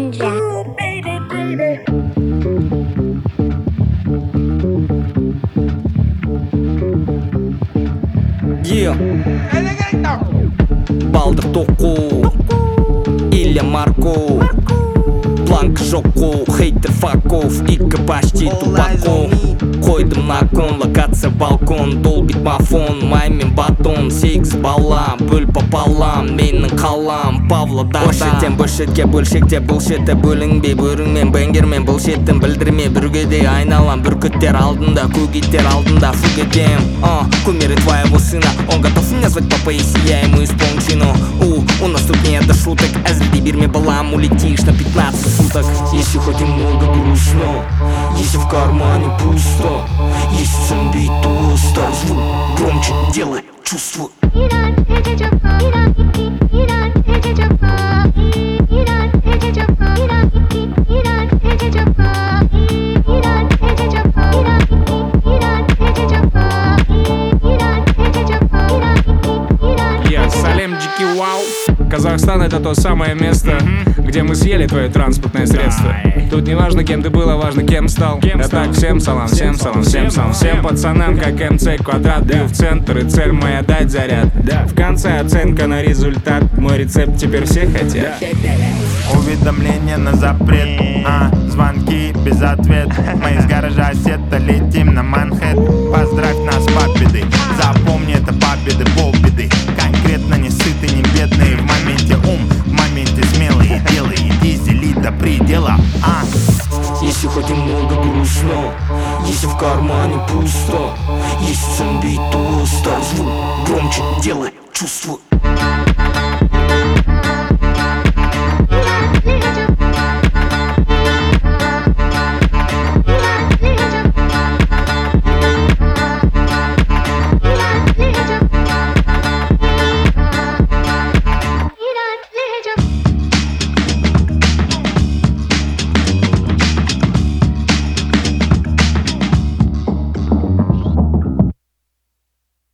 Ganja. Yeah. Балдыр тоқу Илья Марко Бланк жоқу Хейтер факов Икі почти тупаков Қойдым на кон Локация балкон Долбит мафон Маймен батон 8 бала Бөл пополам Менің қалам Павлодарда Бөлшеттен бөлшетке бөлшекте Бұлшетте бөлінбей Бөріңмен бәңгермен Бұлшеттен білдірме Бүргеде айналам Бүркіттер алдында Көгиттер алдында Фугедем Кумиры твоего сына Он готов меня звать папа, если я ему исполню чину. У нас тут нет до шуток. Азли бирме балам, улетишь на 15 суток. Если хоть немного грустно, если в кармане пусто, если зомби пусто, звук громче, делай, чувствуй. Салем Дикий Вау. Казахстан — это то самое место, где мы съели твое транспортное средство. Тут не важно, кем ты был, а важно, кем стал. Да так, всем салам, всем салам, всем салам. Всем пацанам, как МЦ квадрат. Бью в центр, и цель моя дать заряд. В конце оценка на результат. Мой рецепт теперь все хотят. Уведомление на запрет, звонки без ответ. Мы из гаража сета летим на Манхэттен. Поздравь нас с победой. Запомни, это победы, полбеды. Конкретно не сыты, не бедные. В моменте ум, в моменте смелые. Делай, дизели до предела. Если хоть немного грустно, если в кармане пусто, если зомби пусто, звук громче, делай, чувствуй.